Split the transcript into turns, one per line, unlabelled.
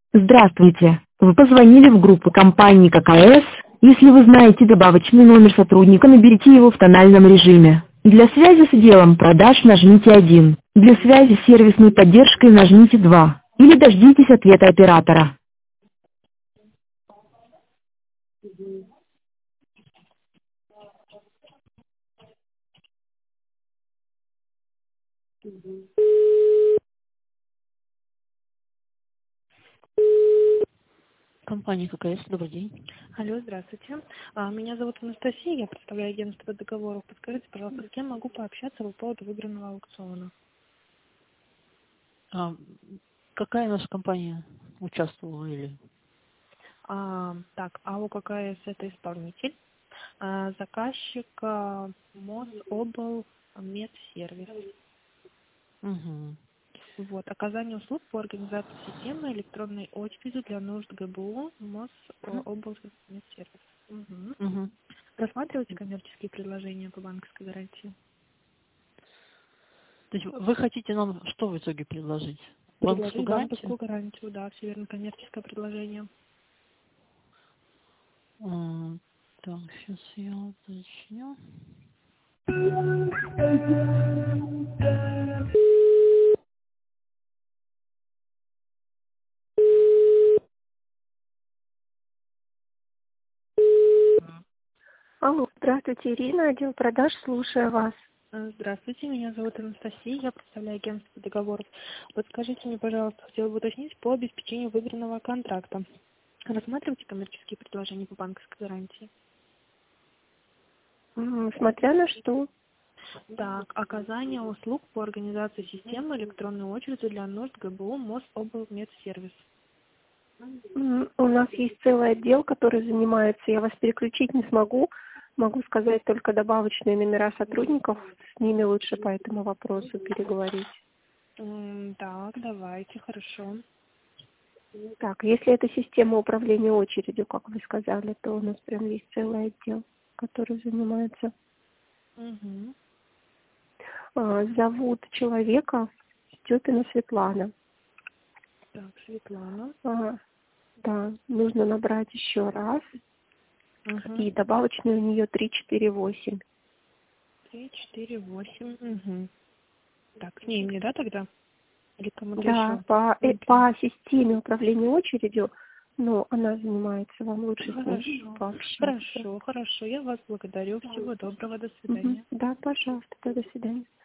Здравствуйте. Вы позвонили в группу компании ККС. Если вы знаете добавочный номер сотрудника, наберите его в тональном режиме. Для связи с отделом продаж нажмите 1. Для связи с сервисной поддержкой нажмите 2. Или дождитесь ответа оператора. Компания ККС, добрый день.
Алло, здравствуйте. Меня зовут Анастасия, я представляю агентство договоров. Подскажите, пожалуйста, с кем могу пообщаться по поводу выигранного аукциона?
А какая наша компания участвовала или?
Так, АО ККС это исполнитель, заказчик Мособл Медсервис.
Угу.
Вот, оказание услуг по организации системы электронной очереди для нужд ГБУ Мособл Медсервис. Угу.
Угу.
Рассматриваете коммерческие предложения по банковской гарантии?
То есть вы хотите нам что в итоге предложить? Банковскую
Предложить
гарантию?
банковскую гарантию, да, все верно, коммерческое предложение.
Так, сейчас я уточню.
Алло, здравствуйте, Ирина, отдел продаж, слушаю вас.
Здравствуйте, меня зовут Анастасия, я представляю агентство договоров. Подскажите мне, пожалуйста, хотела бы уточнить по обеспечению выигранного контракта. Рассматриваете коммерческие предложения по банковской гарантии?
Смотря на что.
Так, оказание услуг по организации системы электронной очереди для нужд ГБУ Мособлмедсервис.
У нас есть целый отдел, который занимается, я вас переключить не смогу, могу сказать только добавочные номера сотрудников, с ними лучше по этому вопросу переговорить.
Так, давайте, хорошо.
Так, если это система управления очередью, как вы сказали, то у нас прям есть целый отдел, который занимается.
Угу.
Зовут человека Степина Светлана.
Так, Светлана.
Да, нужно набрать еще раз.
Угу.
И добавочный у нее 348.
348. Угу. Так, к ней мне, да, тогда? Или кому-то
Да,
еще?
по системе управления очередью, но она занимается, вам лучше с ней
Хорошо.
пообщаться.
Хорошо. Я вас благодарю. Всего доброго. До свидания.
Да, пожалуйста, до свидания.